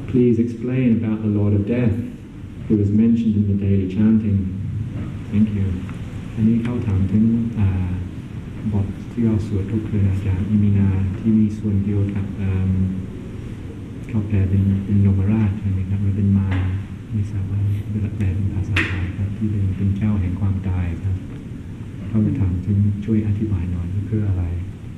please explain about the Lord of Death who is mentioned in the daily chanting. Thank you. อันนี้เขาถามถึงบทที่เราสวดทุกคืนอาจารย์อิมินาที่มีส่วนเกี่ยวกับเขาแปลเป็นยมราชใช่ไหมครับมันเป็นมาไม่ทราบว่าแปลเป็นภาษาไทยครับที่เป็นเจ้าแห่งความตายครับเขาจะถามถึงช่วยอธิบายหน่อยว่าคืออะไร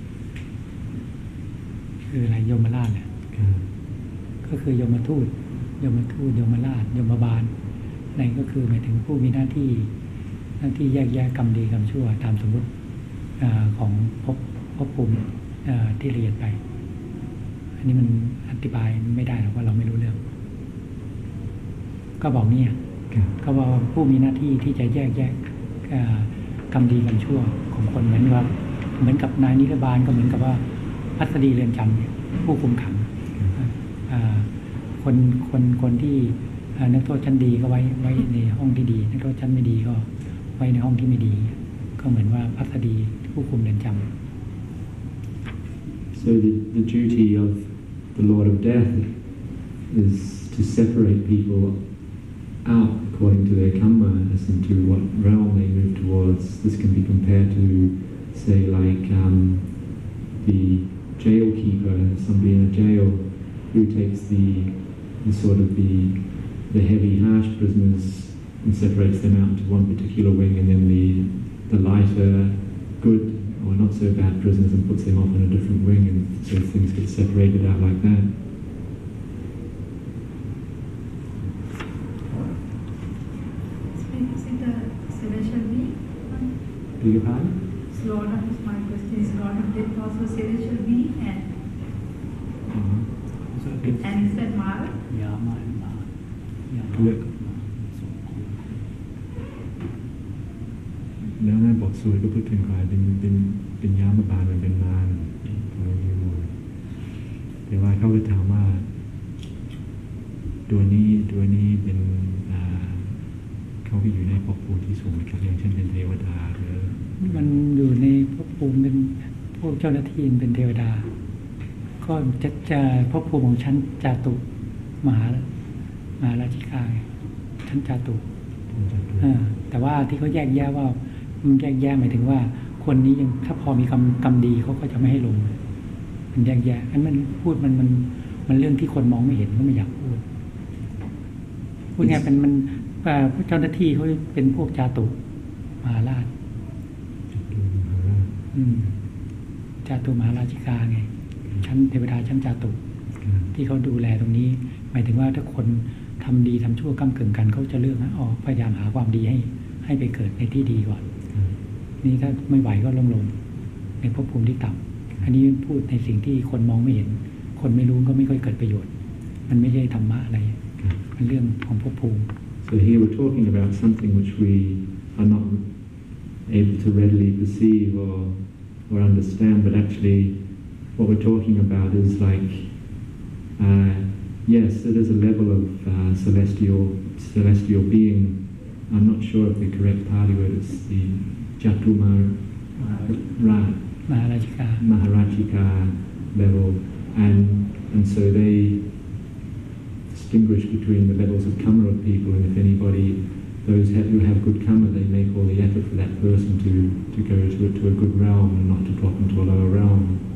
คืออะไรยมราชเนี่ยก็คือยมทูตยมราชยมบาลนั่นก็คือหมายถึงผู้มีหน้าที่แยกแยะกรรมดีกรรมชั่วตามสมมติของภพภูมิที่ละเอียดไปอันนี้มันอธิบายไม่ได้หรอกว่าเราไม่รู้เรื่องก็บอกเนี่ยก็ว่าผู้มีหน้าที่ที่จะแยกแยะกรรมดีกรรมชั่วของคนเหมือนกับนายนิรบาลก็เหมือนกับว่าพัสดีเรือนจำผู้คุมขังคนที่นักโทษชั้นดีก็ไว้ในห้องที่ดีนักโทษชั้นไม่ดีก็ไว้ในห้องที่ไม่ดีก็เหมือนว่าพัสดีผู้คุมเรือนจำ So the duty of the Lord of Death is to separate people out according to their karma as into what realm they move towards. This can be compared to, say, like the jail keeper, somebody in a jail who takes the sort of the heavy, harsh prisoners and separates them out into one particular wing, and then the lighter, good or not so bad prisoners and puts them off in a different wing, and so things get separated out like that. Is it a celestial being? Beg your pardon? Lord of my question is Lord of Death also celestial being and is that Mara? Yeah, Mara. แล้วในบทสวดก็พูดถึงใครเป็นยามบาลมันเป็นมารแต่ว่าเขาจะถามว่าตัวนี้เป็นเขาไปอยู่ในภพภูมิที่สูงครับอย่างเช่นเป็นเทวดาหรือมันอยู่ในภพภูมิเป็นพวกเจ้าหน้าที่เป็นเทวดาก็จะภพภูมิของชั้นจาตุมหาราชิกาชั้นจาตุแต่ว่าที่เขาแยกแยะว่ามันแยกแยะหมายถึงว่าคนนี้ยังถ้าพอมีกรรมดีเขาก็จะไม่ให้ลงมันแยกแยะอันมันพูดมันเรื่องที่คนมองไม่เห็นก็ไม่อยากพูดไงเป็นมันเจ้าหน้าที่เขาเป็นพวกจาตุมหาราชจาตุมหาราชิกาไงชั้นเทวดาชั้นจาตุที่เขาดูแลตรงนี้หมายถึงว่าถ้าคนทำดีทำชั่วก้ำกึ่งกันเขาจะเลือกพยายามหาความดีให้ไปเกิดในที่ดีก่อนนี่ถ้าไม่ไหวก็ลงในภพภูมิที่ต่ำอันนี้พูดในสิ่งที่คนมองไม่เห็นคนไม่รู้ก็ไม่ค่อยเกิดประโยชน์มันไม่ใช่ธรรมะอะไรเป็นเรื่องของภพภูมิ So here we're talking about something which we are not able to readily perceive or understand, but actually what we're talking about is like yes, it is a level of celestial being. I'm not sure of the correct Pali word. It's the Jatu Maharachika level, and so they distinguish between the levels of karma of people, and if anybody, those who have good karma, they make all the effort for that person to go to a good realm and not to drop into a lower realm.